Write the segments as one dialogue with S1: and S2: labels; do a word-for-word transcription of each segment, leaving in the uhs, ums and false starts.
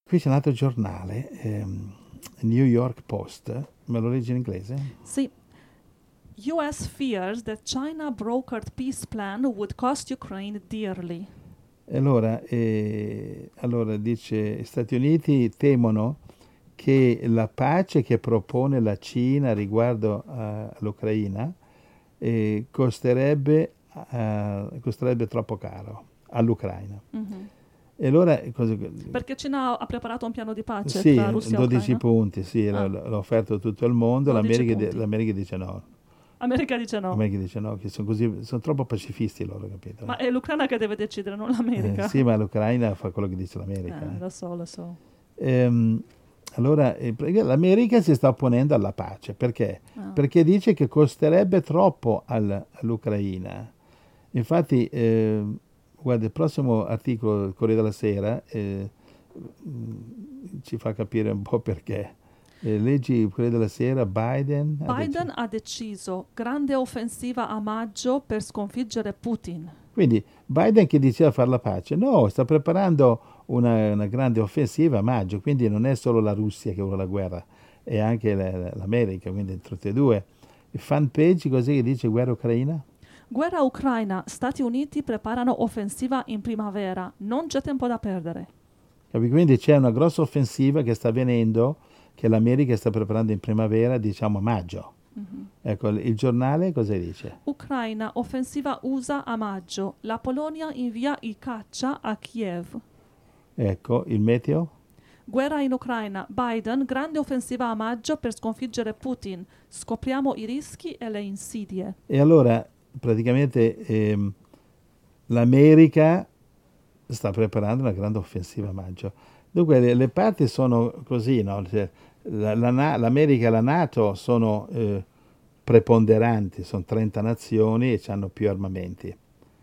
S1: qui c'è un altro giornale, ehm, New York Post, me lo leggi in inglese?
S2: Sì. U S fears that China brokered peace plan would cost Ukraine dearly.
S1: E allora, eh, allora dice, gli Stati Uniti temono che la pace che propone la Cina riguardo a- all'Ucraina eh, costerebbe, eh, costerebbe troppo caro all'Ucraina.
S2: Mhm.
S1: E allora, cosa,
S2: Perché Cina ha preparato un piano di pace
S1: sì,
S2: tra Russia e
S1: dodici
S2: Ucraina?
S1: punti, sì,
S2: Ah.
S1: l'ha, l'ha offerto tutto il mondo,
S2: dodici
S1: l'America, di-
S2: punti.
S1: l'America dice no.
S2: America dice no.
S1: L'America dice no, che sono così, sono troppo pacifisti loro, capito?
S2: Ma è l'Ucraina che deve decidere, non l'America.
S1: Eh, sì, ma l'Ucraina fa quello che dice l'America.
S2: Eh,
S1: eh.
S2: lo so, lo so.
S1: Ehm, allora, eh, perché l'America si sta opponendo alla pace, perché?
S2: Ah.
S1: Perché dice che costerebbe troppo al- all'Ucraina. Infatti, eh, guarda, il prossimo articolo del Corriere della Sera eh, mh, ci fa capire un po' perché. Eh, leggi il Corriere della Sera, Biden... ha
S2: Biden
S1: deciso-
S2: ha deciso grande offensiva a maggio per sconfiggere Putin.
S1: Quindi Biden che diceva fare la pace, no, sta preparando una, una grande offensiva a maggio, quindi non è solo la Russia che vuole la guerra, è anche la- l'America, quindi tutte e due. Il fanpage così che dice guerra ucraina?
S2: Guerra ucraina, Stati Uniti preparano offensiva in primavera, non c'è tempo da perdere.
S1: Capi? Quindi c'è una grossa offensiva che sta avvenendo, che l'America sta preparando in primavera, diciamo a maggio.
S2: Mhm.
S1: Ecco, il il giornale cosa dice?
S2: Ucraina, offensiva U S A a maggio. La Polonia invia i caccia a Kiev.
S1: Ecco, il meteo?
S2: Guerra in Ucraina. Biden, grande offensiva a maggio per sconfiggere Putin. Scopriamo i rischi e le insidie.
S1: E allora, praticamente, ehm, l'America sta preparando una grande offensiva a maggio. Dunque, le, le parti sono così, no? Cioè, la- la Na- l'America e la NATO sono eh, preponderanti, sono trenta nazioni e hanno più armamenti.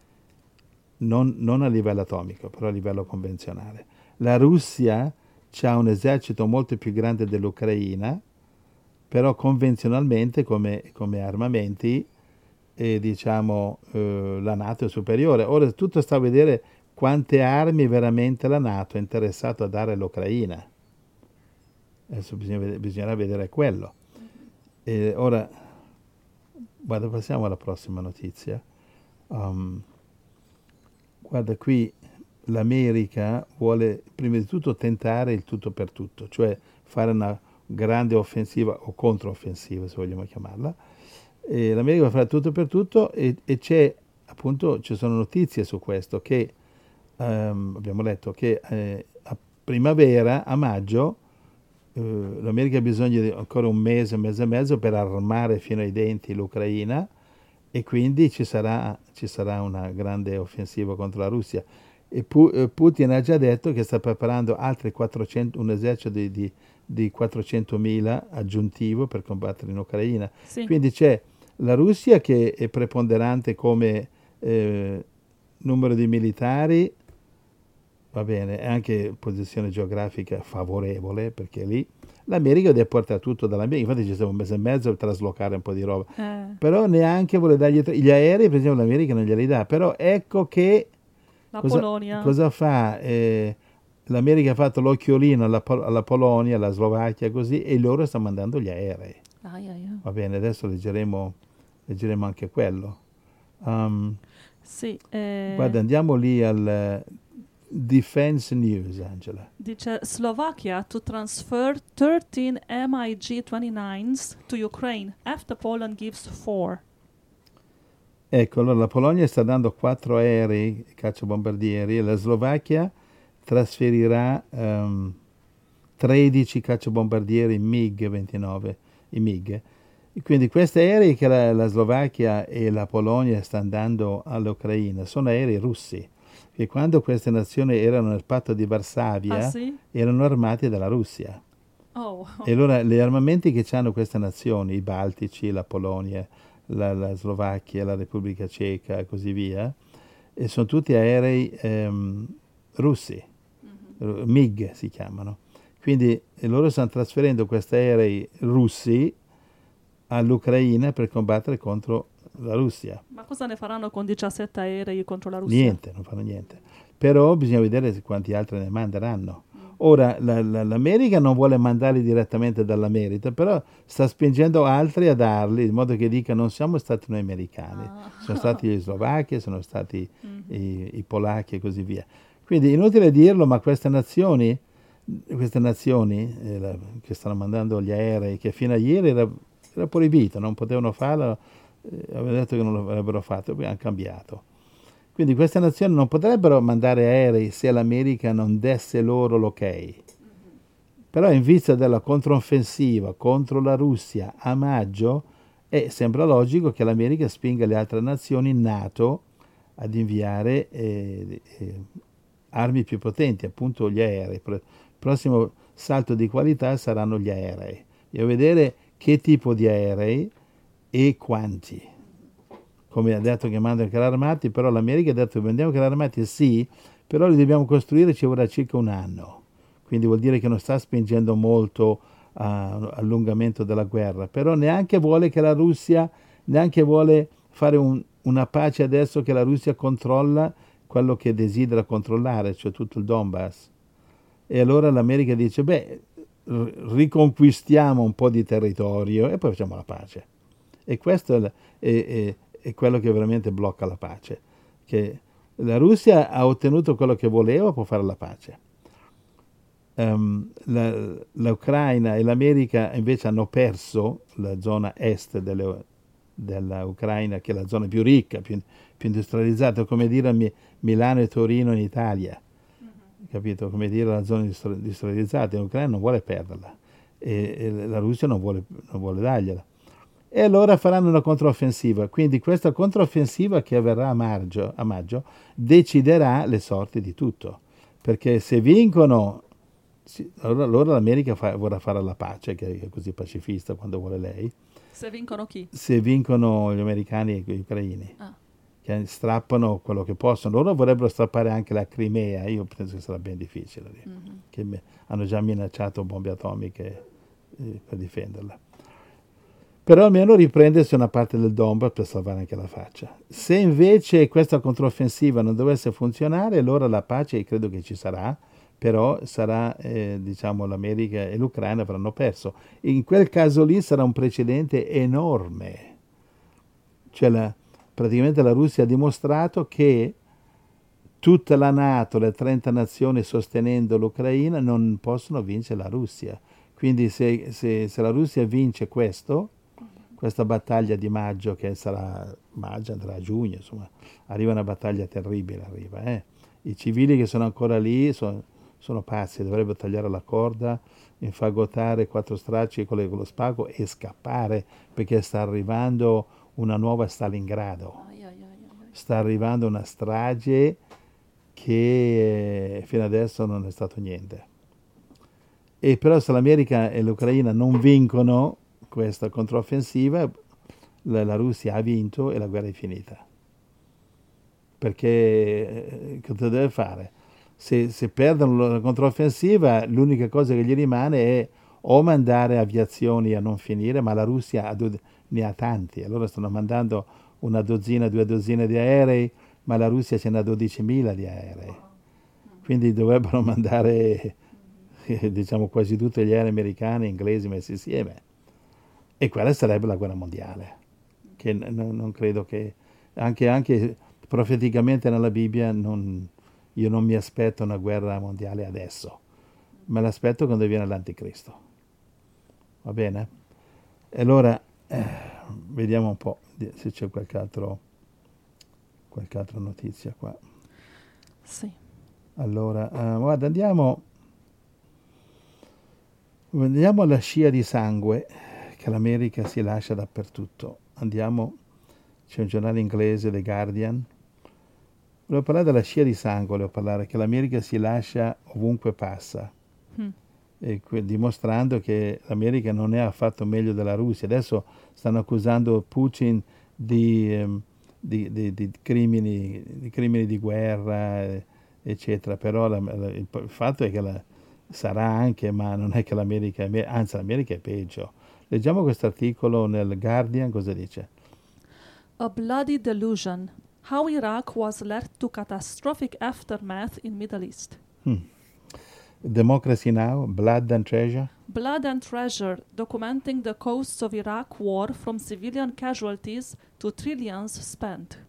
S1: Non, non a livello atomico, però a livello convenzionale. La Russia ha un esercito molto più grande dell'Ucraina, però convenzionalmente come, come armamenti e diciamo eh, la NATO è superiore. Ora tutto sta a vedere quante armi veramente la NATO è interessata a dare all'Ucraina. Adesso bisogna vede- bisognerà vedere quello. E ora, guarda, passiamo alla prossima notizia. Um, guarda, qui l'America vuole prima di tutto tentare il tutto per tutto, cioè fare una grande offensiva o controffensiva, se vogliamo chiamarla. E L'America va a fare tutto per tutto e, e c'è appunto, ci sono notizie su questo che ehm, abbiamo letto che eh, a primavera, a maggio, eh, l'America ha bisogno di ancora un mese, un mese e mezzo per armare fino ai denti l'Ucraina e quindi ci sarà, ci sarà una grande offensiva contro la Russia. E Pu- eh, Putin ha già detto che sta preparando altri quattrocento, un esercito di, di, di quattrocentomila aggiuntivo per combattere in Ucraina.
S2: Sì.
S1: Quindi c'è la Russia che è preponderante come eh, numero di militari, va bene, è anche posizione geografica favorevole perché lì l'America deve portare tutto dall'America, infatti ci stiamo un mese e mezzo per traslocare un po' di roba,
S2: Eh,
S1: però neanche vuole dargli tra- gli aerei, per esempio l'America non glieli dà, però ecco che
S2: la
S1: cosa,
S2: Polonia.
S1: cosa fa? Eh, L'America ha fatto l'occhiolino alla, Pol- alla Polonia, alla Slovacchia così e loro stanno mandando gli aerei.
S2: Ai, ai, ai.
S1: Va bene, adesso leggeremo, leggeremo anche quello. Um,
S2: Sì, eh,
S1: guarda, andiamo lì al eh, Defense News, Angela.
S2: dice Slovakia to transfer thirteen M I G ventinove to Ukraine after Poland gives four.
S1: Ecco, allora la Polonia sta dando quattro aerei cacciabombardieri e la Slovacchia trasferirà ehm, tredici cacciabombardieri MiG ventinove, i MiG. E quindi questi aerei che la, la Slovacchia e la Polonia stanno dando all'Ucraina sono aerei russi, che quando queste nazioni erano nel patto di Varsavia
S2: Ah sì?
S1: erano armati dalla Russia.
S2: Oh,
S1: E allora gli armamenti che hanno queste nazioni, i Baltici, la Polonia, la, la Slovacchia, la Repubblica Ceca e così via, e sono tutti aerei ehm, russi,
S2: Mhm.
S1: MiG si chiamano. Quindi e loro stanno trasferendo questi aerei russi all'Ucraina per combattere contro la Russia.
S2: Ma cosa ne faranno con diciassette aerei contro la Russia?
S1: Niente, non fanno niente. Però bisogna vedere se quanti altri ne manderanno.
S2: Mm.
S1: Ora, la, la, l'America non vuole mandarli direttamente dall'America, però sta spingendo altri a darli, in modo che dica non siamo stati noi americani,
S2: Ah.
S1: sono stati gli slovacchi, sono stati
S2: Mhm.
S1: i, i polacchi e così via. Quindi inutile dirlo, ma queste nazioni, queste nazioni eh, la, che stanno mandando gli aerei, che fino a ieri era, era proibito, non potevano farlo, eh, avevano detto che non lo avrebbero fatto, poi hanno cambiato. Quindi queste nazioni non potrebbero mandare aerei se l'America non desse loro l'ok. Però in vista della controffensiva contro la Russia a maggio, eh, sembra logico che l'America spinga le altre nazioni NATO ad inviare eh, eh, armi più potenti, appunto gli aerei. Il prossimo salto di qualità saranno gli aerei. E vedere che tipo di aerei e quanti. Come ha detto che mandano i carri armati, però l'America ha detto che vendiamo carri armati sì, però li dobbiamo costruire, ci vorrà circa un anno. Quindi vuol dire che non sta spingendo molto all'allungamento della guerra, però neanche vuole che la Russia, neanche vuole fare un, una pace adesso che la Russia controlla quello che desidera controllare, cioè tutto il Donbass. E allora l'America dice, beh, riconquistiamo un po' di territorio e poi facciamo la pace. E questo è, è, è, è quello che veramente blocca la pace, che la Russia ha ottenuto quello che voleva, può fare la pace. Um, la, L'Ucraina e l'America invece hanno perso la zona est delle, dell'Ucraina, che è la zona più ricca, più, più industrializzata, come dire Milano e Torino in Italia, mm-hmm. Capito? Come dire la zona industrializzata, l'Ucraina non vuole perderla e, e la Russia non vuole, non vuole dargliela. E allora faranno una controffensiva, quindi questa controffensiva che avverrà a maggio, a maggio deciderà le sorti di tutto, perché se vincono, sì, allora, allora l'America fa, vorrà fare la pace, che è così pacifista quando vuole lei.
S2: Se vincono chi?
S1: Se vincono gli americani e gli ucraini, ah. che strappano quello che possono. Loro vorrebbero strappare anche la Crimea, io penso che sarà ben difficile, mm-hmm. che me, hanno già minacciato bombe atomiche eh, per difenderla. Però almeno riprendersi una parte del Donbass per salvare anche la faccia. Se invece questa controffensiva non dovesse funzionare, allora la pace credo che ci sarà, però sarà, eh, diciamo, l'America e l'Ucraina avranno perso. In quel caso lì sarà un precedente enorme. Cioè la, praticamente la Russia ha dimostrato che tutta la NATO, le trenta nazioni sostenendo l'Ucraina, non possono vincere la Russia. Quindi se, se, se la Russia vince questo, questa battaglia di maggio, che sarà maggio, andrà a giugno, insomma, arriva una battaglia terribile, arriva, eh. I civili che sono ancora lì sono, sono pazzi, dovrebbero tagliare la corda, infagottare quattro stracci con lo spago e scappare, perché sta arrivando una nuova Stalingrado. Sta arrivando una strage che fino adesso non è stato niente. E però se l'America e l'Ucraina non vincono questa controffensiva, la, la Russia ha vinto e la guerra è finita. Perché eh, cosa deve fare? Se, se perdono la controffensiva, l'unica cosa che gli rimane è o mandare aviazioni a non finire, ma la Russia ha do- ne ha tanti. Allora stanno mandando una dozzina, due dozzine di aerei, ma la Russia ce n'ha dodicimila di aerei. Quindi dovrebbero mandare, eh, diciamo, quasi tutti gli aerei americani, inglesi messi insieme. E quella sarebbe la guerra mondiale, che n- non credo che, anche, anche profeticamente nella Bibbia, non, io non mi aspetto una guerra mondiale adesso, me l'aspetto quando viene l'anticristo. Va bene? E allora, eh, vediamo un po' se c'è qualche altro, qualche altra notizia qua.
S2: Sì.
S1: Allora, uh, guarda, andiamo, andiamo alla scia di sangue che l'America si lascia dappertutto. Andiamo, c'è un giornale inglese, The Guardian. Volevo parlare della scia di sangue, volevo parlare che l'America si lascia ovunque passa, mm. e que- dimostrando che l'America non è affatto meglio della Russia. Adesso stanno accusando Putin di, um, di, di, di, crimini, di crimini di guerra, eh, eccetera. Però la, la, il, il fatto è che la, sarà anche, ma non è che l'America è meglio, anzi l'America è peggio. Leggiamo questo articolo nel Guardian, cosa dice?
S2: A bloody delusion. How Iraq was led to catastrophic aftermath in Middle East.
S1: Hmm. Democracy Now, Blood and Treasure.
S2: Blood and Treasure, documenting the costs of Iraq war from civilian casualties to trillions spent.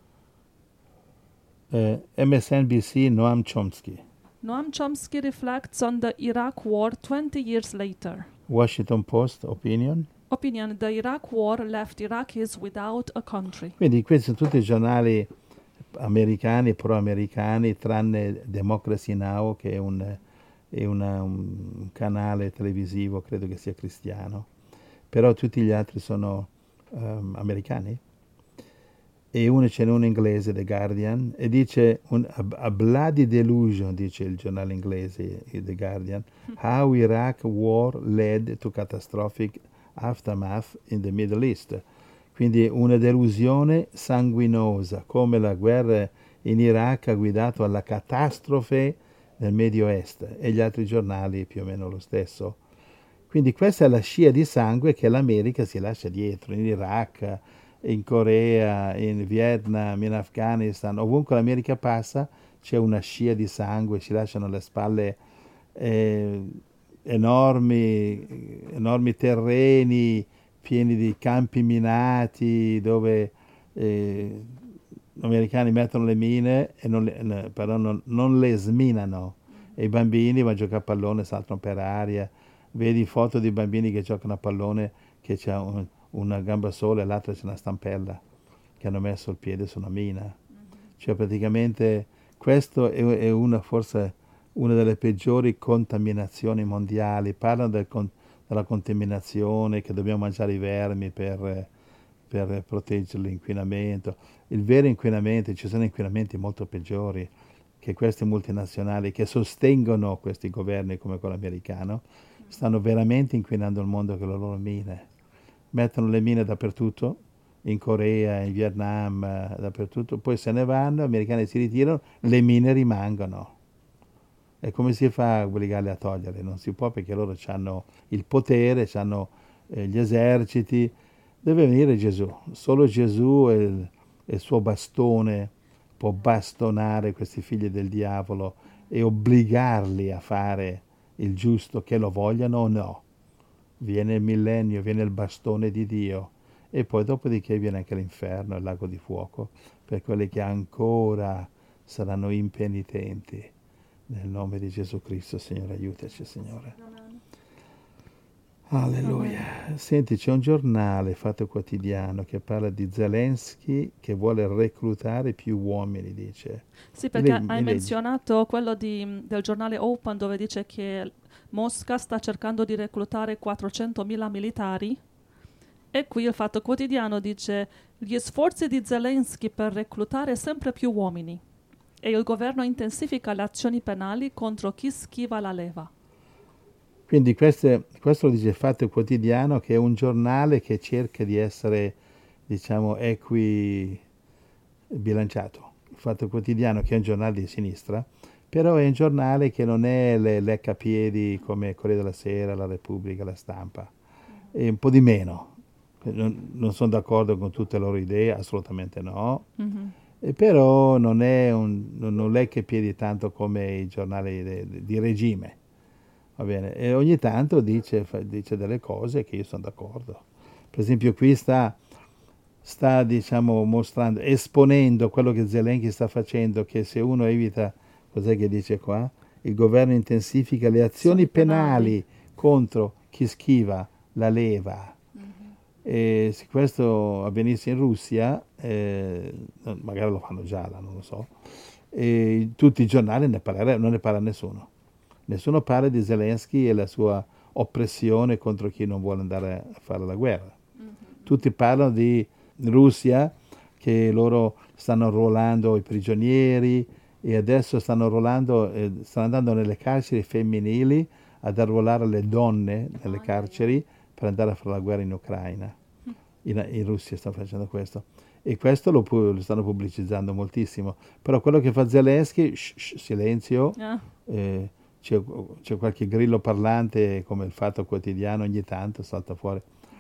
S1: Uh, M S N B C, Noam Chomsky.
S2: Noam Chomsky reflects on the Iraq war twenty years later.
S1: Washington Post, Opinion.
S2: Opinion, the Iraq war left Iraqis without a country.
S1: Quindi questi sono tutti i giornali americani, pro-americani, tranne Democracy Now, che è un, è una, un canale televisivo, credo che sia cristiano. Però tutti gli altri sono um, americani. E uno c'è uno inglese, The Guardian, e dice un, a, a bloody delusion, dice il giornale inglese, The Guardian, how Iraq war led to catastrophic aftermath in the Middle East. Quindi una delusione sanguinosa, come la guerra in Iraq ha guidato alla catastrofe nel Medio Est, e gli altri giornali più o meno lo stesso. Quindi questa è la scia di sangue che l'America si lascia dietro, in Iraq, in Corea, in Vietnam, in Afghanistan, ovunque l'America passa c'è una scia di sangue, si lasciano alle spalle eh, enormi, enormi terreni pieni di campi minati dove eh, gli americani mettono le mine e non le, però non, non le sminano, e i bambini vanno a giocare a pallone, saltano per aria. Vedi foto di bambini che giocano a pallone che c'è un, una gamba sola e l'altra c'è una stampella, che hanno messo il piede su una mina. Mm-hmm. Cioè praticamente questo è, è una, forse una delle peggiori contaminazioni mondiali. Parlano del, della contaminazione, che dobbiamo mangiare i vermi per, per proteggere l'inquinamento. Il vero inquinamento, ci sono inquinamenti molto peggiori, che queste multinazionali che sostengono questi governi come quello americano stanno veramente inquinando il mondo con le loro mine. Mettono le mine dappertutto, in Corea, in Vietnam, dappertutto, poi se ne vanno, gli americani si ritirano, le mine rimangono. E come si fa a obbligarli a toglierle? Non si può, perché loro hanno il potere, hanno eh, gli eserciti. Deve venire Gesù. Solo Gesù e il, e il suo bastone può bastonare questi figli del diavolo e obbligarli a fare il giusto, che lo vogliano o no. Viene il millennio, viene il bastone di Dio, e poi dopodiché viene anche l'inferno, il lago di fuoco, per quelli che ancora saranno impenitenti. Nel nome di Gesù Cristo, Signore, aiutaci, Signore.
S2: Amen.
S1: Alleluia. Amen. Senti, c'è un giornale, Fatto Quotidiano, che parla di Zelensky che vuole reclutare più uomini, dice.
S2: Sì, perché
S1: Le,
S2: hai menzionato quello di, del giornale Open, dove dice che Mosca sta cercando di reclutare quattrocentomila militari, e qui il Fatto Quotidiano dice gli sforzi di Zelensky per reclutare sempre più uomini, e il governo intensifica le azioni penali contro chi schiva la leva.
S1: Quindi queste, questo lo dice il Fatto Quotidiano, che è un giornale che cerca di essere, diciamo, equibilanciato. Il Fatto Quotidiano, che è un giornale di sinistra, però è un giornale che non è le leccapiedi come Corriere della Sera, La Repubblica, La Stampa. È un po' di meno. Non, non sono d'accordo con tutte le loro idee, assolutamente no. Mm-hmm. E però non è un, non lecca i piedi tanto come i giornali de, de, di regime, va bene? E ogni tanto dice, fa, dice delle cose che io sono d'accordo. Per esempio qui sta, sta diciamo mostrando, esponendo quello che Zelensky sta facendo, che se uno evita, cos'è che dice qua? Il governo intensifica le azioni penali, penali contro chi schiva la leva. E se questo avvenisse in Russia, eh, magari lo fanno già là, non lo so, e tutti i giornali ne parlerebbero, non ne parla nessuno. Nessuno parla di Zelensky e la sua oppressione contro chi non vuole andare a fare la guerra. Mm-hmm. Tutti parlano di Russia, che loro stanno arruolando i prigionieri, e adesso stanno arruolando, eh, stanno andando nelle carceri femminili ad arruolare le donne nelle carceri per andare a fare la guerra in Ucraina. In, in Russia stanno facendo questo. E questo lo, lo stanno pubblicizzando moltissimo. Però quello che fa Zelensky, shh, shh, silenzio, ah. eh, c'è, c'è qualche grillo parlante, come il Fatto Quotidiano, ogni tanto salta fuori.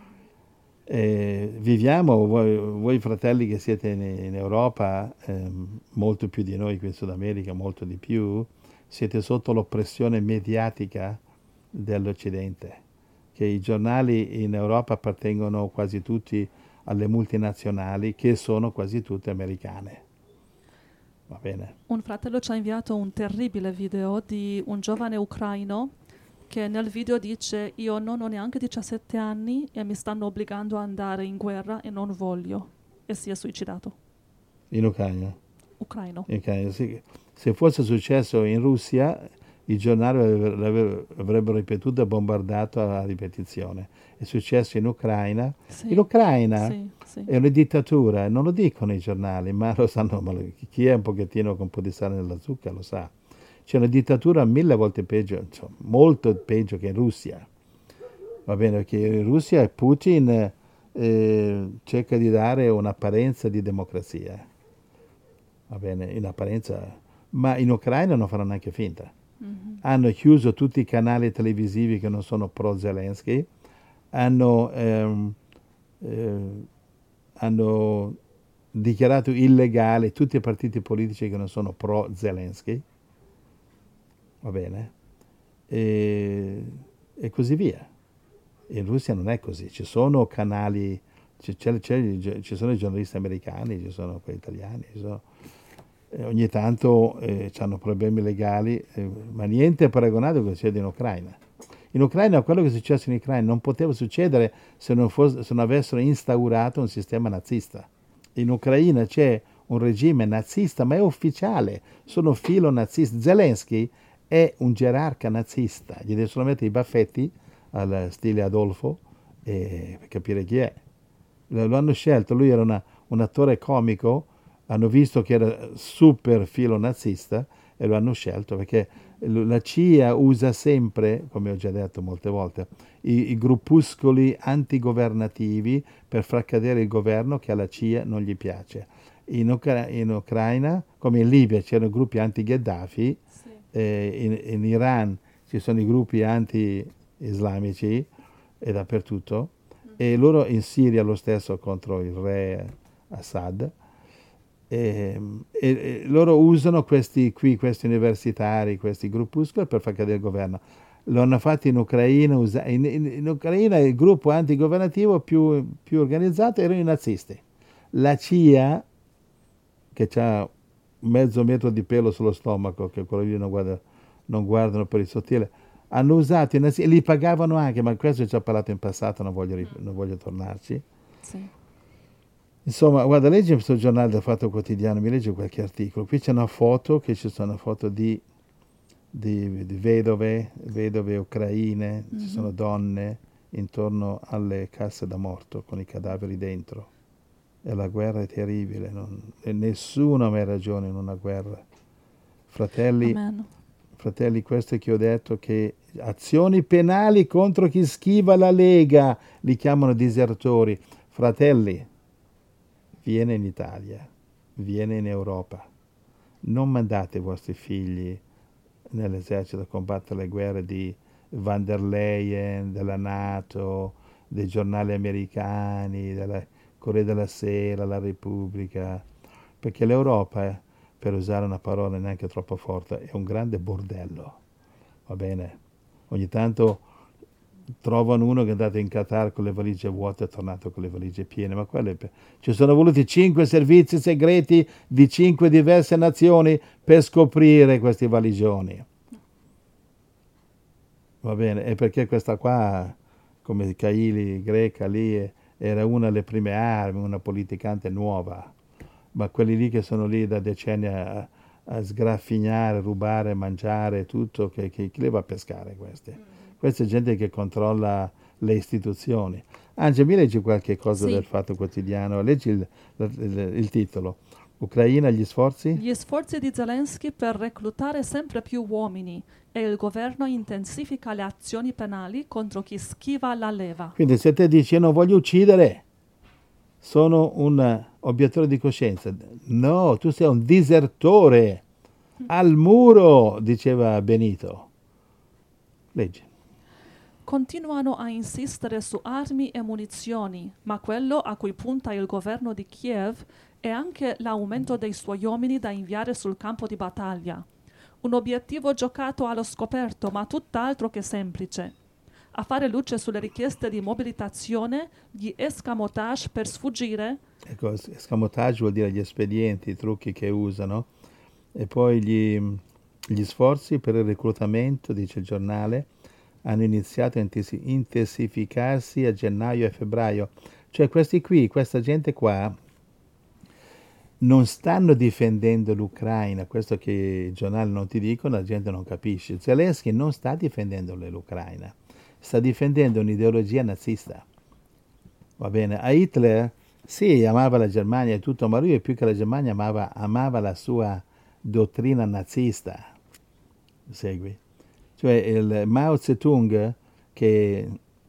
S1: Eh, viviamo, voi, voi fratelli che siete in, in Europa, eh, molto più di noi qui in Sud America, molto di più, siete sotto l'oppressione mediatica dell'Occidente, che i giornali in Europa appartengono quasi tutti alle multinazionali, che sono quasi tutte americane. Va bene.
S2: Un fratello ci ha inviato un terribile video di un giovane ucraino che nel video dice: io non ho neanche diciassette anni e mi stanno obbligando ad andare in guerra e non voglio, e si è suicidato.
S1: In Ucraina?
S2: Ucraino.
S1: In Ucraina, sì. Se fosse successo in Russia, i giornali avrebbero ripetuto e bombardato a ripetizione. È successo in Ucraina.
S2: Sì.
S1: In Ucraina
S2: Sì, sì.
S1: è una dittatura, non lo dicono i giornali, ma lo sanno, ma chi è un pochettino con un po' di sale nella zucca lo sa. C'è una dittatura mille volte peggio, insomma, molto peggio che in Russia. Va bene, perché in Russia Putin eh, cerca di dare un'apparenza di democrazia. Va bene, in apparenza, ma in Ucraina non faranno neanche finta. Mm-hmm. Hanno chiuso tutti i canali televisivi che non sono pro-Zelensky, hanno, ehm, eh, hanno dichiarato illegale tutti i partiti politici che non sono pro-Zelensky, va bene, e, e così via. In Russia non è così, ci sono canali, ci, c'è, c'è, ci sono i giornalisti americani, ci sono quelli italiani, ci sono, eh, ogni tanto eh, hanno problemi legali, eh, ma niente è paragonato a quello che succede in Ucraina. In Ucraina quello che è successo in Ucraina non poteva succedere se non, fosse, se non avessero instaurato un sistema nazista. In Ucraina c'è un regime nazista, ma è ufficiale, sono filo nazista. Zelensky è un gerarca nazista, gli devono solo mettere i baffetti al stile Adolfo e per capire chi è. Lo hanno scelto, lui era una, un attore comico, hanno visto che era super filo nazista e lo hanno scelto perché la C I A usa sempre, come ho già detto molte volte, i, i gruppuscoli antigovernativi per far cadere il governo che alla C I A non gli piace. In, Ucra- in Ucraina, come in Libia, c'erano gruppi anti-Gheddafi, sì. eh, in, in Iran ci sono i gruppi anti-islamici e dappertutto, mm-hmm. e loro in Siria lo stesso contro il re Assad. E, e, e loro usano questi qui, questi universitari, questi gruppuscoli per far cadere il governo. Lo hanno fatto in Ucraina, usa, in, in, in Ucraina il gruppo antigovernativo più, più organizzato erano i nazisti. La C I A, che ha mezzo metro di pelo sullo stomaco, che quello lì non, guarda, non guardano per il sottile, hanno usato i nazisti e li pagavano anche, ma questo ci ho parlato in passato, non voglio, non voglio tornarci. Sì. Insomma, guarda, leggi questo giornale del Fatto Quotidiano, mi leggi qualche articolo. Qui c'è una foto, che ci sono una foto di, di, di vedove, vedove ucraine, mm-hmm. ci sono donne intorno alle casse da morto con i cadaveri dentro. E la guerra è terribile, non, e nessuno ha mai ragione in una guerra. Fratelli, Amen. fratelli, questo è che ho detto, che azioni penali contro chi schiva la Lega, li chiamano disertori. Fratelli, viene in Italia, viene in Europa. Non mandate i vostri figli nell'esercito a combattere le guerre di Van der Leyen, della NATO, dei giornali americani, della Corriere della Sera, la Repubblica, perché l'Europa, per usare una parola neanche troppo forte, è un grande bordello, va bene? Ogni tanto trovano uno che è andato in Qatar con le valigie vuote e è tornato con le valigie piene, ma quelle per... ci sono voluti cinque servizi segreti di cinque diverse nazioni per scoprire questi valigioni. Va bene, e perché questa qua, come Kaili greca lì, era una delle prime armi, una politicante nuova, ma quelli lì che sono lì da decenni a, a sgraffignare, rubare, mangiare, tutto, che, che, chi le va a pescare queste? Questa è gente che controlla le istituzioni. Angela, mi leggi qualche cosa sì. del Fatto Quotidiano? Leggi il, il, il titolo. Ucraina, gli sforzi?
S2: Gli sforzi di Zelensky per reclutare sempre più uomini e il governo intensifica le azioni penali contro chi schiva la leva.
S1: Quindi se te dici io non voglio uccidere, sono un obiettore di coscienza. No, tu sei un disertore. Al muro, diceva Benito. Leggi.
S2: Continuano a insistere su armi e munizioni, ma quello a cui punta il governo di Kiev è anche l'aumento dei suoi uomini da inviare sul campo di battaglia. Un obiettivo giocato allo scoperto, ma tutt'altro che semplice. A fare luce sulle richieste di mobilitazione, gli escamotage per sfuggire.
S1: Ecco, es- escamotage vuol dire gli espedienti, i trucchi che usano, e poi gli, gli sforzi per il reclutamento, dice il giornale, hanno iniziato a intensi- intensificarsi a gennaio e febbraio. Cioè questi qui, questa gente qua, non stanno difendendo l'Ucraina, questo che i giornali non ti dicono, la gente non capisce. Zelensky non sta difendendo l'Ucraina, sta difendendo un'ideologia nazista. Va bene, a Hitler sì, amava la Germania e tutto, ma lui più che la Germania amava, amava la sua dottrina nazista. Segui? Cioè il Mao Zedong, che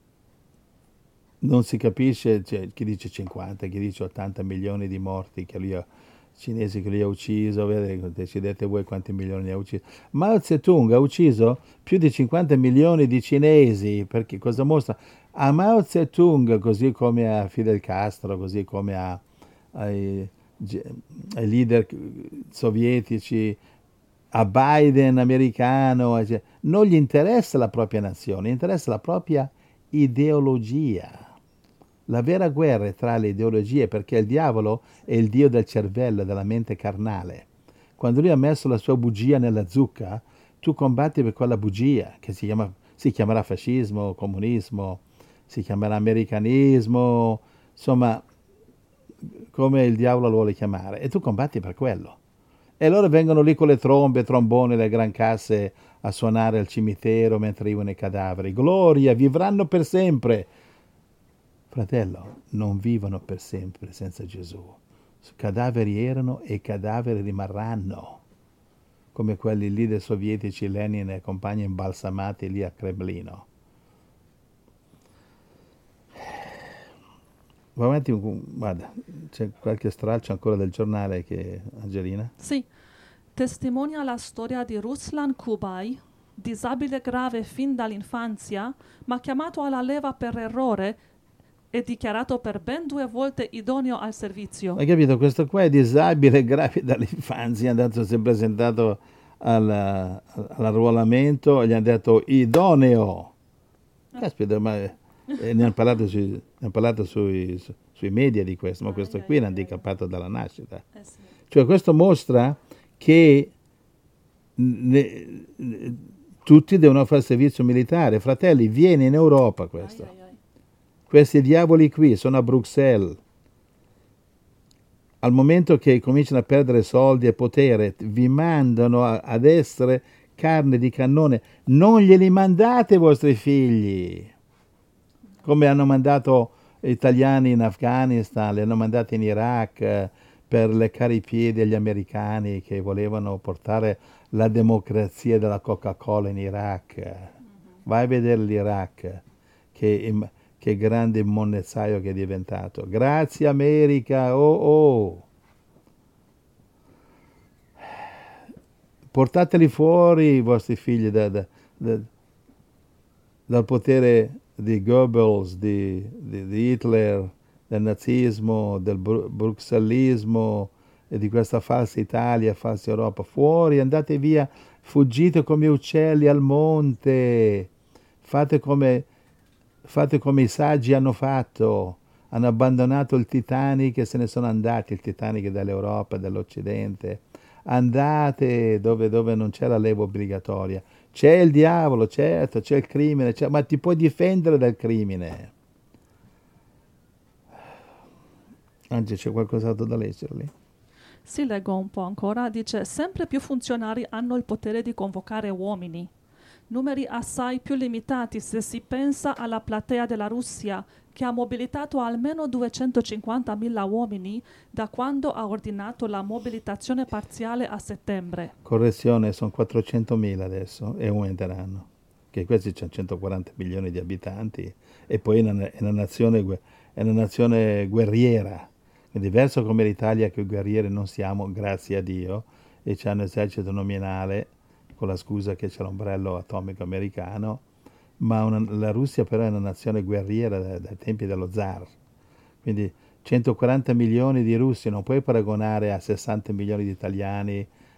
S1: non si capisce, cioè, chi dice cinquanta, chi dice ottanta milioni di morti che lui ha, cinesi che lui ha ucciso, vedete, decidete voi quanti milioni ne ha ucciso. Mao Zedong ha ucciso più di cinquanta milioni di cinesi, perché cosa mostra? A Mao Zedong, così come a Fidel Castro, così come a, ai, ai leader sovietici, a Biden americano, cioè, non gli interessa la propria nazione, gli interessa la propria ideologia. La vera guerra è tra le ideologie, perché il diavolo è il dio del cervello, della mente carnale. Quando lui ha messo la sua bugia nella zucca, tu combatti per quella bugia, che si, chiama, si chiamerà fascismo, comunismo, si chiamerà americanismo, insomma, come il diavolo lo vuole chiamare, e tu combatti per quello. E loro vengono lì con le trombe, trombone, le gran casse a suonare al cimitero mentre arrivano i cadaveri. Gloria, vivranno per sempre. Fratello, non vivono per sempre senza Gesù. Cadaveri erano e cadaveri rimarranno, come quelli leader sovietici, Lenin e compagni imbalsamati lì a Cremlino. Va avanti, guarda, c'è qualche stralcio ancora del giornale che, Angelina?
S2: Sì, testimonia la storia di Ruslan Kubai, disabile grave fin dall'infanzia, ma chiamato alla leva per errore e dichiarato per ben due volte idoneo al servizio.
S1: Hai capito? Questo qua è disabile grave dall'infanzia, è andato, si è presentato alla- all'arruolamento e gli hanno detto idoneo. Caspita, ma eh, ne hanno parlato, sui, ne hanno parlato sui, su- sui media di questo, ma questo qui è un handicappato dalla nascita.
S2: Eh sì.
S1: Cioè questo mostra che ne- ne- tutti devono fare servizio militare. Fratelli, viene in Europa questo.
S2: Ai, ai, ai.
S1: Questi diavoli qui sono a Bruxelles. Al momento che cominciano a perdere soldi e potere, vi mandano a- ad essere carne di cannone. Non glieli mandate ai vostri figli, come hanno mandato gli italiani in Afghanistan, li hanno mandati in Iraq eh, per leccare i piedi agli americani che volevano portare la democrazia della Coca-Cola in Iraq. Vai a vedere l'Iraq, che, im- che grande monnezzaio che è diventato. Grazie America, oh oh! Portateli fuori i vostri figli da- da- da- dal potere di Goebbels, di, di- di Hitler, del nazismo, del bru- bruxellismo e di questa falsa Italia, falsa Europa. Fuori, andate via, fuggite come uccelli al monte, fate come, fate come i saggi hanno fatto. Hanno abbandonato il Titanic e se ne sono andati, il Titanic dall'Europa, dall'Occidente. Andate dove, dove non c'è la leva obbligatoria. C'è il diavolo, certo, c'è il crimine, c'è- ma ti puoi difendere dal crimine. Anzi, c'è qualcos'altro da leggerli?
S2: Si leggo un po' ancora, dice sempre più funzionari hanno il potere di convocare uomini. Numeri assai più limitati se si pensa alla platea della Russia, che ha mobilitato almeno duecentocinquantamila uomini da quando ha ordinato la mobilitazione parziale a settembre.
S1: Correzione, sono quattrocentomila adesso e aumenteranno. Che questi hanno centoquaranta milioni di abitanti e poi è una, è una nazione, gue- è una nazione guerriera. È diverso come l'Italia, che guerrieri non siamo, grazie a Dio, e c'è un esercito nominale con la scusa che c'è l'ombrello atomico americano, ma una- la Russia però è una nazione guerriera dai, dai tempi dello zar. Quindi centoquaranta milioni di russi non puoi paragonare a sessanta milioni di italiani,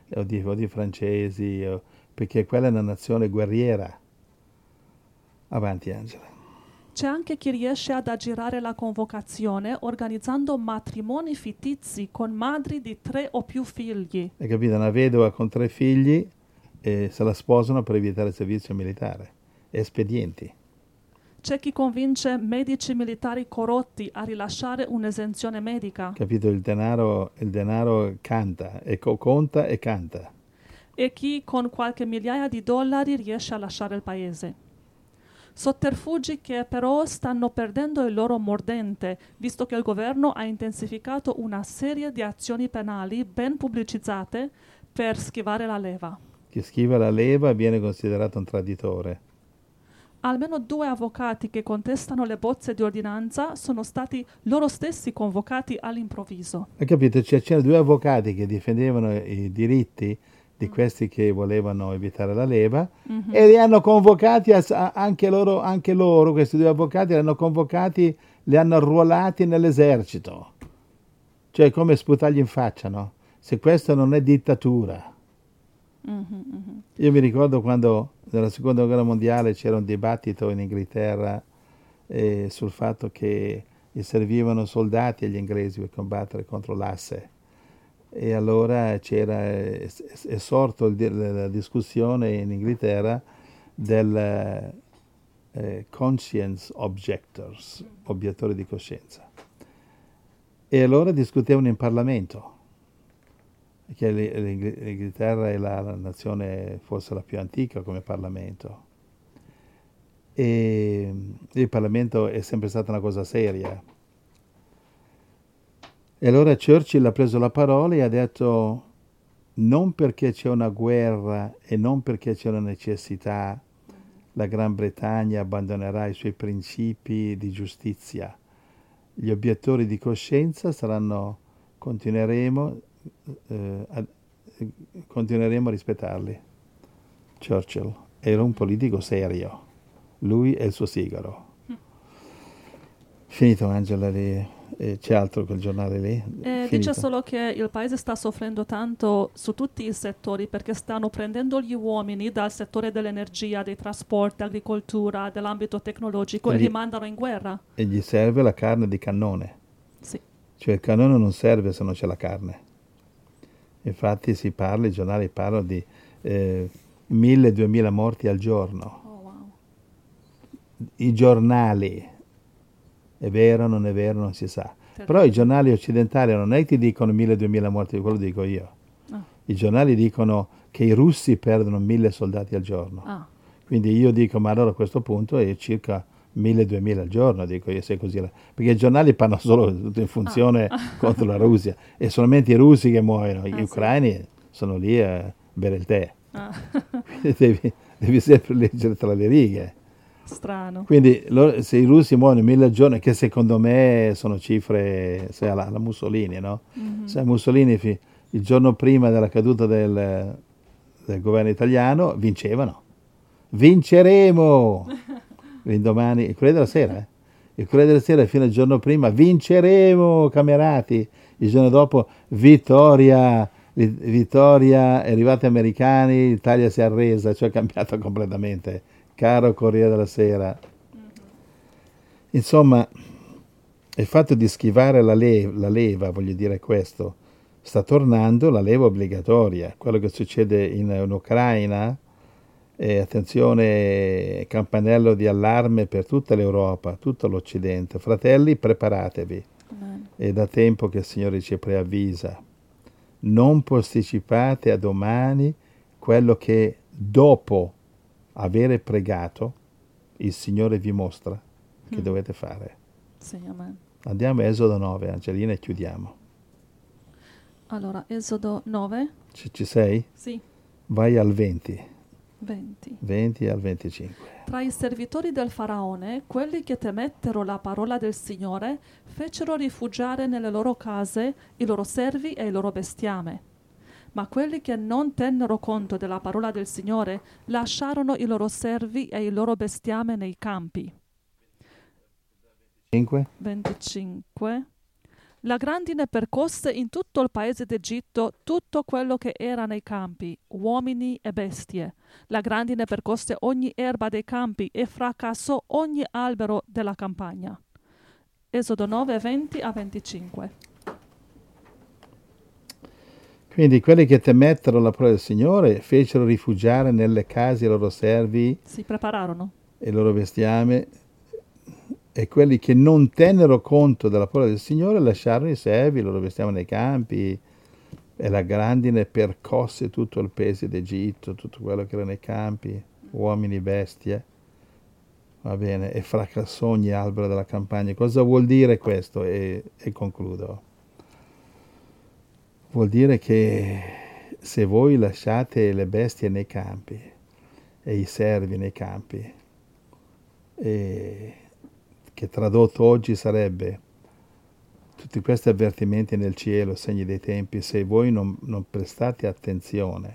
S1: o di, o di francesi, o- perché quella è una nazione guerriera. Avanti, Angela.
S2: C'è anche chi riesce ad aggirare la convocazione organizzando matrimoni fittizi con madri di tre o più figli.
S1: Hai capito? Una vedova con tre figli e se la sposano per evitare il servizio militare. Espedienti.
S2: C'è chi convince medici militari corrotti a rilasciare un'esenzione medica
S1: Capito? Il denaro, il denaro canta, e co- conta e canta.
S2: e chi con qualche migliaia di dollari riesce a lasciare il paese. Sotterfugi che però stanno perdendo il loro mordente, visto che il governo ha intensificato una serie di azioni penali ben pubblicizzate per schivare la leva.
S1: Chi schiva la leva viene considerato un traditore.
S2: Almeno due avvocati che contestano le bozze di ordinanza sono stati loro stessi convocati all'improvviso.
S1: Hai capito? C'è- C'erano due avvocati che difendevano i diritti di questi che volevano evitare la leva
S2: Mhm.
S1: e li hanno convocati a- a- anche, loro, anche loro, questi due avvocati li hanno convocati, li hanno arruolati nell'esercito. Cioè come sputargli in faccia, no? Se questa non è dittatura.
S2: Mhm, mhm.
S1: Io mi ricordo quando nella seconda guerra mondiale c'era un dibattito in Inghilterra eh, sul fatto che gli servivano soldati agli inglesi per combattere contro l'Asse. E allora c'era, è, è sorto il di- la discussione in Inghilterra del eh, conscience objectors, obiettori di coscienza. E allora discutevano in Parlamento, perché l'I- l'Ing- l'Inghilterra è la, la nazione forse la più antica come Parlamento. E il Parlamento è sempre stata una cosa seria. E allora Churchill ha preso la parola e ha detto: non perché c'è una guerra e non perché c'è una necessità, la Gran Bretagna abbandonerà i suoi principi di giustizia. Gli obiettori di coscienza saranno, continueremo, eh, a, continueremo a rispettarli. Churchill era un politico serio, lui e il suo sigaro. Finito, Angela, lì. Eh, c'è altro quel giornale lì?
S2: Eh, dice
S1: Finito.
S2: solo che il paese sta soffrendo tanto su tutti i settori perché stanno prendendo gli uomini dal settore dell'energia, dei trasporti, agricoltura, dell'ambito tecnologico
S1: E
S2: e
S1: gli-
S2: li mandano in guerra.
S1: E gli serve la carne di cannone.
S2: Sì.
S1: Cioè il cannone non serve se non c'è la carne. Infatti si parla, i giornali parlano di eh, mille duemila morti al giorno.
S2: Oh, wow.
S1: I giornali, è vero, non è vero, non si sa. Però i giornali occidentali non è che ti dicono mille duemila morti, quello dico io.
S2: Ah.
S1: I giornali dicono che i russi perdono mille soldati al giorno.
S2: Ah.
S1: Quindi io dico, ma allora a questo punto è circa mille duemila al giorno, dico io, se è così. la- Perché i giornali parlano solo tutto in funzione contro la Russia. E solamente i russi che muoiono, gli
S2: Ah, sì.
S1: ucraini sono lì a bere il tè.
S2: Ah.
S1: Quindi devi, devi sempre leggere tra le righe.
S2: Strano.
S1: Quindi loro- se i russi muoiono mille al giorno, che secondo me sono cifre, se alla, alla Mussolini, no?
S2: Mhm.
S1: Se Mussolini fi- il giorno prima della caduta del, del governo italiano vincevano. Vinceremo! L'indomani, il Corriere della Sera, eh? Il Corriere della Sera fino al giorno prima, vinceremo, camerati! Il giorno dopo, vittoria! vi- Vittoria, è arrivati gli americani, l'Italia si è arresa, cioè è cambiato completamente. Caro Corriere della Sera. Insomma, il fatto di schivare la, le- la leva, voglio dire questo, sta tornando la leva obbligatoria. Quello che succede in, in Ucraina, eh, attenzione, campanello di allarme per tutta l'Europa, tutto l'Occidente. Fratelli, preparatevi.
S2: Amen.
S1: È da tempo che il Signore ci preavvisa. Non posticipate a domani quello che dopo avere pregato il Signore vi mostra che
S2: Mm.
S1: dovete fare.
S2: Sì, amen.
S1: Andiamo a Esodo nove, Angelina, e chiudiamo.
S2: Allora, Esodo nove?
S1: Ci, ci sei?
S2: Sì.
S1: Vai al venti,
S2: venti.
S1: venti al venticinque.
S2: Tra i servitori del faraone, quelli che temettero la parola del Signore, fecero rifugiare nelle loro case i loro servi e il loro bestiame. Ma quelli che non tennero conto della parola del Signore, lasciarono i loro servi e il loro bestiame nei campi.
S1: cinque.
S2: venticinque. La grandine percosse in tutto il paese d'Egitto tutto quello che era nei campi, uomini e bestie. La grandine percosse ogni erba dei campi e fracassò ogni albero della campagna. Esodo nove, venti a venticinque.
S1: Quindi quelli che temettero la parola del Signore fecero rifugiare nelle case i loro servi
S2: Si prepararono.
S1: e il loro bestiame, e quelli che non tennero conto della parola del Signore lasciarono i servi, il loro bestiame nei campi, e la grandine percosse tutto il paese d'Egitto, tutto quello che era nei campi, uomini, bestie, va bene, e fracassò ogni albero della campagna. Cosa vuol dire questo? E, e concludo. Vuol dire che se voi lasciate le bestie nei campi e i servi nei campi, e che tradotto oggi sarebbe tutti questi avvertimenti nel cielo, segni dei tempi, se voi non, non prestate attenzione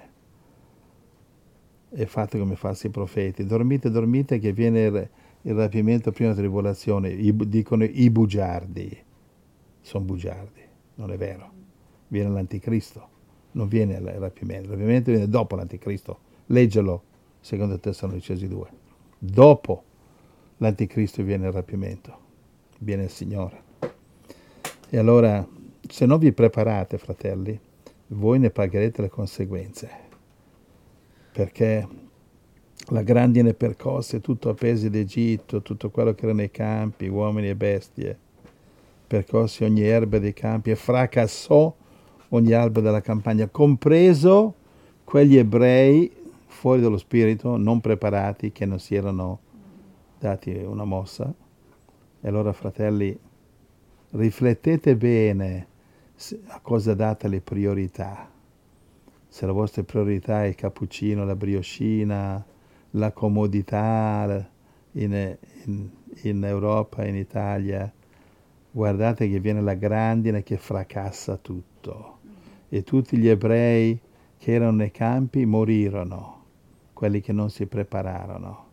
S1: e fate come falsi profeti, dormite, dormite che viene il, il rapimento prima della tribolazione, I, dicono i bugiardi, sono bugiardi, non è vero, viene l'anticristo, non viene il rapimento, il rapimento viene dopo l'anticristo, leggelo, secondo Tessalonicesi due, dopo l'anticristo viene il rapimento, viene il Signore. E allora, se non vi preparate, fratelli, voi ne pagherete le conseguenze, perché la grandine percosse tutto a paesi d'Egitto, tutto quello che era nei campi, uomini e bestie, percosse ogni erba dei campi e fracassò ogni albero della campagna, compreso quegli ebrei fuori dallo spirito, non preparati, che non si erano dati una mossa. E allora, fratelli, riflettete bene a cosa date le priorità. Se la vostra priorità è il cappuccino, la brioscina, la comodità in, in, in Europa, in Italia, guardate che viene la grandine che fracassa tutto. E tutti gli ebrei che erano nei campi morirono, quelli che non si prepararono.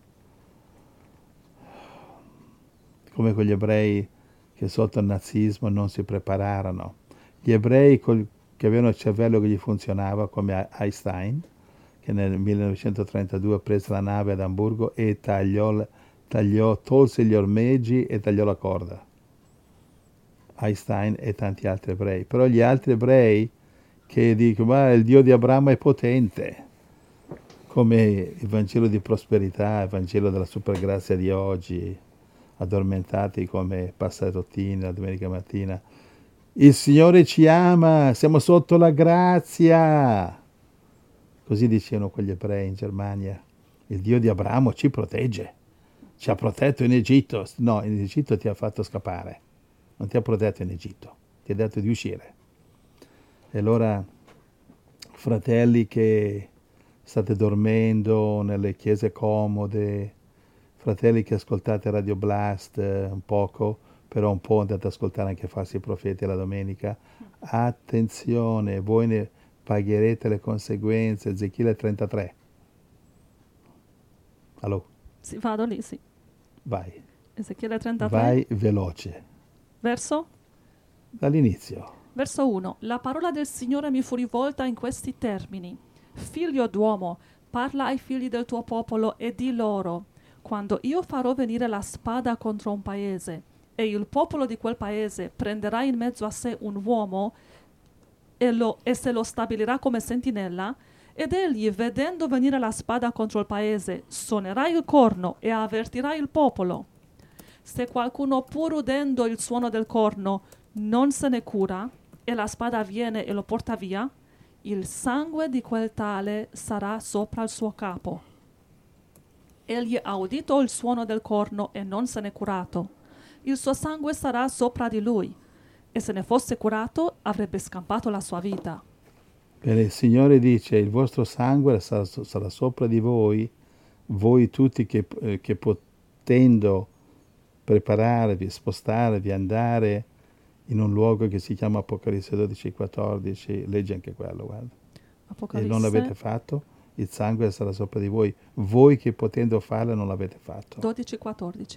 S1: Come quegli ebrei che sotto il nazismo non si prepararono. Gli ebrei col, che avevano il cervello che gli funzionava, come Einstein, che nel millenovecentotrentadue prese la nave ad Amburgo e tagliò, tagliò, tolse gli ormeggi e tagliò la corda. Einstein e tanti altri ebrei. Però gli altri ebrei che dicono, ma il Dio di Abramo è potente, come il Vangelo di prosperità, il Vangelo della supergrazia di oggi, addormentati come passarottini la domenica mattina. Il Signore ci ama, siamo sotto la grazia. Così dicevano quegli ebrei in Germania. Il Dio di Abramo ci protegge, ci ha protetto in Egitto. No, in Egitto ti ha fatto scappare, non ti ha protetto in Egitto, ti ha detto di uscire. E allora, fratelli che state dormendo nelle chiese comode, fratelli che ascoltate Radio Blast eh, un poco, però un po' andate ad ascoltare anche falsi profeti la domenica, attenzione, voi ne pagherete le conseguenze. Ezechiele trentatré. Allora,
S2: Sì, vado lì, sì.
S1: vai,
S2: Ezechiele trentatré.
S1: vai veloce,
S2: Verso?
S1: dall'inizio.
S2: Verso uno. La parola del Signore mi fu rivolta in questi termini. Figlio d'uomo, parla ai figli del tuo popolo e di loro: quando io farò venire la spada contro un paese, e il popolo di quel paese prenderà in mezzo a sé un uomo e, lo, e se lo stabilirà come sentinella, ed egli, vedendo venire la spada contro il paese, suonerà il corno e avvertirà il popolo. Se qualcuno, pur udendo il suono del corno, non se ne cura, e la spada viene e lo porta via, il sangue di quel tale sarà sopra il suo capo. Egli ha udito il suono del corno e non se n'è curato. Il suo sangue sarà sopra di lui, e se ne fosse curato avrebbe scampato la sua vita.
S1: Bene, il Signore dice, il vostro sangue sarà, sarà sopra di voi, voi tutti che, eh, che potendo prepararvi, spostarvi, andare in un luogo che si chiama Apocalisse dodici quattordici, leggi anche quello, guarda.
S2: Apocalisse.
S1: E non l'avete fatto, il sangue sarà sopra di voi, voi che potendo farlo non l'avete fatto.
S2: dodici quattordici.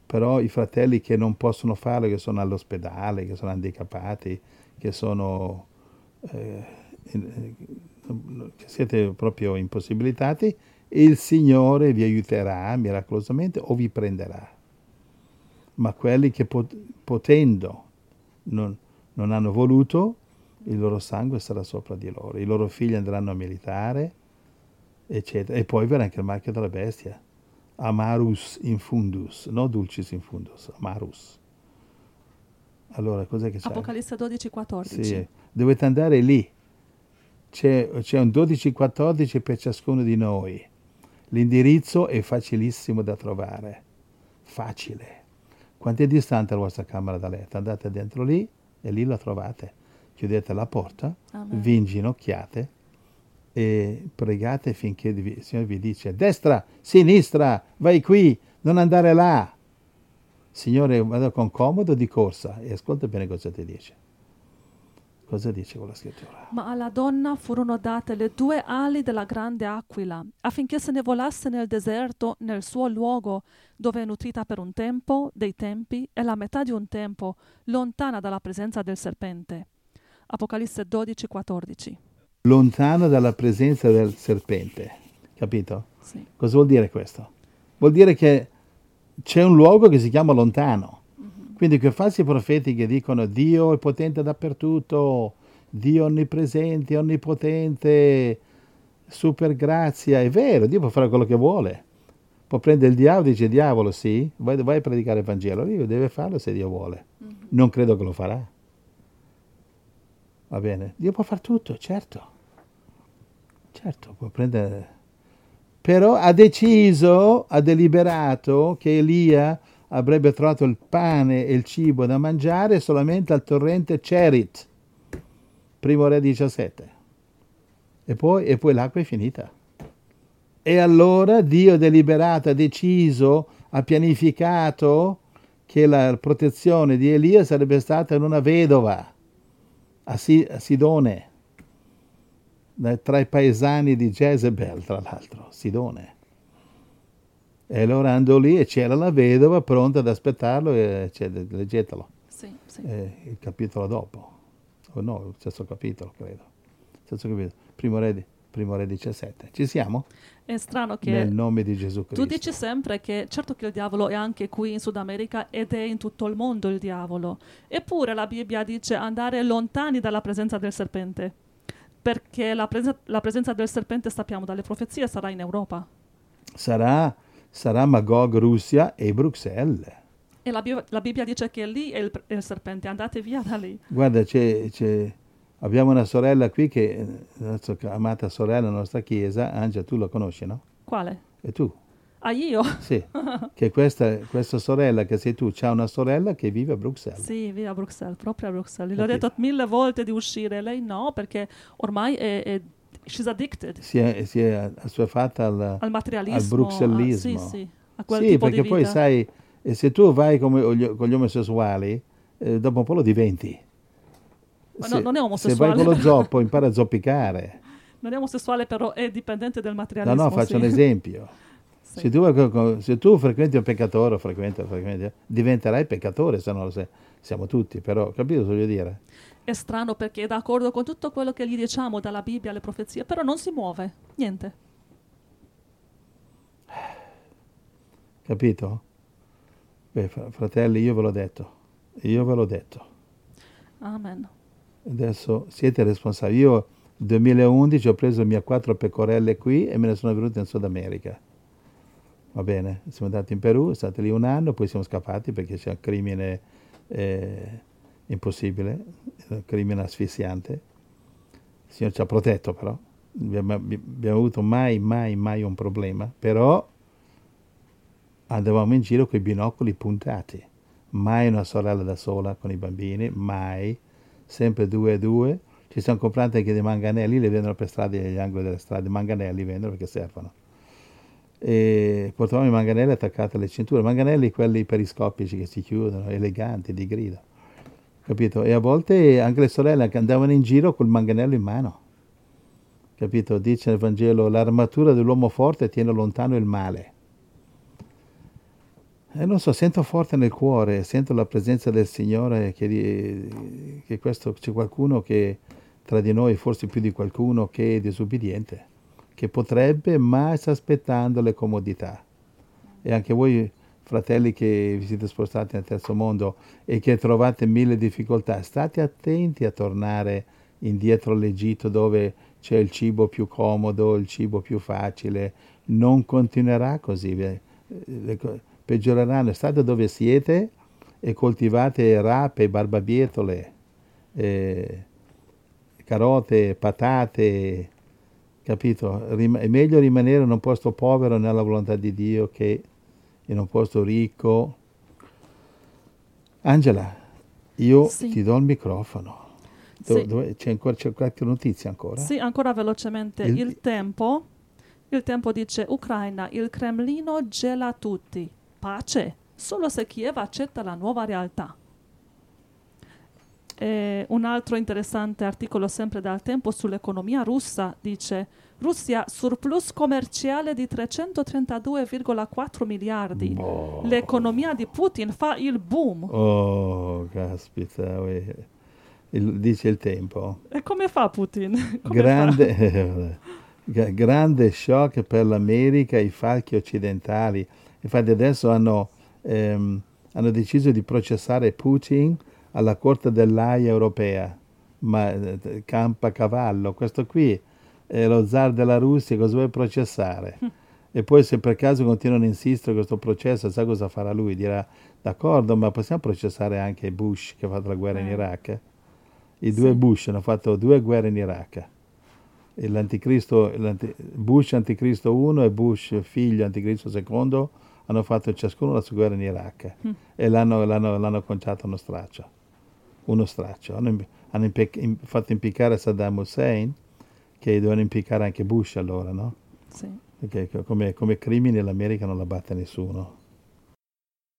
S1: però i fratelli che non possono farlo, che sono all'ospedale, che sono handicappati, che sono eh, in- che siete proprio impossibilitati, il Signore vi aiuterà miracolosamente o vi prenderà. Ma quelli che pot- potendo non, non hanno voluto, il loro sangue sarà sopra di loro, i loro figli andranno a militare, eccetera. E poi verrà anche il marchio della bestia. Amarus infundus, no dulcis infundus, amarus. Allora, cos'è che c'è?
S2: Apocalisse dodici quattordici.
S1: Sì, dovete andare lì. C'è, c'è un dodici quattordici per ciascuno di noi. L'indirizzo è facilissimo da trovare. Facile. Quanto è distante la vostra camera da letto? Andate dentro lì e lì la trovate. Chiudete la porta,
S2: Amen.
S1: vi inginocchiate e pregate finché il Signore vi dice destra, sinistra, vai qui, non andare là. Signore, vado con comodo di corsa e ascolta bene cosa ti dice. Cosa dice quella scrittura?
S2: Ma alla donna furono date le due ali della grande aquila, affinché se ne volasse nel deserto, nel suo luogo, dove è nutrita per un tempo, dei tempi, e la metà di un tempo, lontana dalla presenza del serpente. Apocalisse dodici quattordici.
S1: Lontano dalla presenza del serpente. Capito?
S2: Sì.
S1: Cosa vuol dire questo? Vuol dire che c'è un luogo che si chiama lontano.
S2: Mhm.
S1: Quindi quei falsi profeti che dicono Dio è potente dappertutto, Dio onnipresente, onnipotente, super grazia, è vero, Dio può fare quello che vuole. Può prendere il diavolo e dice diavolo sì, vai, vai a predicare il Vangelo, Dio deve farlo se Dio vuole.
S2: Mhm.
S1: Non credo che lo farà. Va bene? Dio può fare tutto, certo. Certo, può prendere... Però ha deciso, ha deliberato che Elia avrebbe trovato il pane e il cibo da mangiare solamente al torrente Cherit, primo re diciassette. E poi, e poi l'acqua è finita. E allora Dio ha deliberato, ha deciso, ha pianificato che la protezione di Elia sarebbe stata in una vedova a, si, a Sidone, tra i paesani di Jezebel, tra l'altro, Sidone. E allora andò lì e c'era la vedova pronta ad aspettarlo, e leggetelo,
S2: Sì, sì.
S1: eh, il capitolo dopo. O no, il stesso capitolo, credo. Stesso capitolo. Primo re, di- primo re diciassette. Ci siamo?
S2: È strano che
S1: Nel nome di Gesù Cristo.
S2: tu dici sempre che certo che il diavolo è anche qui in Sud America ed è in tutto il mondo il diavolo. Eppure la Bibbia dice andare lontani dalla presenza del serpente. Perché la, prese- la presenza del serpente, sappiamo dalle profezie, sarà in Europa.
S1: Sarà, sarà Magog, Russia e Bruxelles.
S2: E la, Bi- la Bibbia dice che lì è il, è il serpente, andate via da lì.
S1: Guarda, c'è, c'è- abbiamo una sorella qui che, la nostra amata sorella nella nostra chiesa, Angia, tu la conosci, no?
S2: Quale?
S1: E tu?
S2: Ah, io?
S1: Sì, che questa, questa sorella che sei tu, c'ha una sorella che vive a Bruxelles.
S2: Sì, via a Bruxelles, proprio a Bruxelles. Gli ho
S1: Capito.
S2: detto mille volte di uscire, lei no, perché ormai è, è she's addicted
S1: Si è, si è assuefatta al,
S2: al materialismo.
S1: al bruxellismo.
S2: a- sì, sì, a quel
S1: Sì,
S2: tipo
S1: perché
S2: di
S1: poi
S2: vita.
S1: sai, e se tu vai come gli- con gli omosessuali, eh, dopo un po' lo diventi.
S2: Ma
S1: Se,
S2: no, non è
S1: se vai
S2: omosessuale.
S1: con lo zoppo impara a zoppicare.
S2: Non è omosessuale, però è dipendente del
S1: No,
S2: materialismo.
S1: no, faccio
S2: sì.
S1: un esempio.
S2: Sì.
S1: Se tu, vai con- con- se tu frequenti un peccatore, frequenta, frequenti, diventerai peccatore, se no lo sai. Siamo tutti, però, capito cosa voglio dire?
S2: È strano perché è d'accordo con tutto quello che gli diciamo dalla Bibbia alle profezie, però non si muove, niente.
S1: Capito? Beh, fra- fratelli, io ve l'ho detto. Io ve l'ho detto.
S2: Amen.
S1: Adesso siete responsabili. Io nel duemilaundici ho preso le mie quattro pecorelle qui e me ne sono venute in Sud America. Va bene? Siamo andati in Perù, siamo lì un anno, poi siamo scappati perché c'è un crimine eh, impossibile, un crimine asfissiante. Il Signore ci ha protetto però. Abbiamo, abbiamo avuto mai, mai, mai un problema. Però andavamo in giro con i binocoli puntati. Mai una sorella da sola con i bambini, mai. Sempre due e due. Ci siamo comprati anche dei manganelli, li vendono per strade, agli angoli delle strade. Manganelli vendono perché servono. E portavamo i manganelli attaccati alle cinture. Manganelli quelli periscopici che si chiudono, eleganti, di grida. Capito? E a volte anche le sorelle che andavano in giro col manganello in mano. Capito? Dice nel Vangelo, l'armatura dell'uomo forte tiene lontano il male. E non so, sento forte nel cuore, sento la presenza del Signore che, di- che questo, c'è qualcuno che tra di noi, forse più di qualcuno, che è disubbidiente, che potrebbe, ma sta aspettando le comodità. E anche voi, fratelli che vi siete spostati nel terzo mondo e che trovate mille difficoltà, state attenti a tornare indietro all'Egitto dove c'è il cibo più comodo, il cibo più facile. Non continuerà così. le- le co- Peggioreranno. State dove siete e coltivate rape, barbabietole, eh, carote, patate, capito? Rim- è meglio rimanere in un posto povero nella volontà di Dio che in un posto ricco. Angela, io
S2: Sì,
S1: ti do il microfono. Do-
S2: sì,
S1: dove- c'è ancora c'è qualche notizia ancora?
S2: sì, ancora velocemente.
S1: Il-
S2: Il tempo, il tempo dice Ucraina, il Cremlino gela tutti. Pace, solo se Kiev accetta la nuova realtà. E un altro interessante articolo sempre dal tempo sull'economia russa dice Russia surplus commerciale di trecentotrentadue virgola quattro miliardi.
S1: boh.
S2: L'economia di Putin fa il boom.
S1: Oh, caspita, uè. Il- dice il tempo.
S2: E come fa Putin? Come fa?
S1: Grande, gra- grande shock per l'America, i falchi occidentali. Infatti adesso hanno, ehm, hanno deciso di processare Putin alla Corte dell'Aia europea, ma eh, campa a cavallo. Questo qui è lo zar della Russia, cosa vuoi processare? E poi se per caso continuano a insistere in questo processo, sa cosa farà lui? Dirà, d'accordo, ma possiamo processare anche Bush che ha fatto la guerra in
S2: Eh,
S1: Iraq? I due
S2: sì.
S1: Bush hanno fatto due guerre in Iraq. E l'anticristo, l'anti- Bush anticristo uno e Bush figlio anticristo secondo hanno fatto ciascuno la sua guerra in Iraq
S2: Mm.
S1: e l'hanno, l'hanno, l'hanno conciato uno straccio. Uno straccio. Hanno, imp- hanno impic- im- fatto impiccare Saddam Hussein, che dovevano impiccare anche Bush allora, no?
S2: Sì.
S1: Perché come, come crimine l'America non la batte nessuno.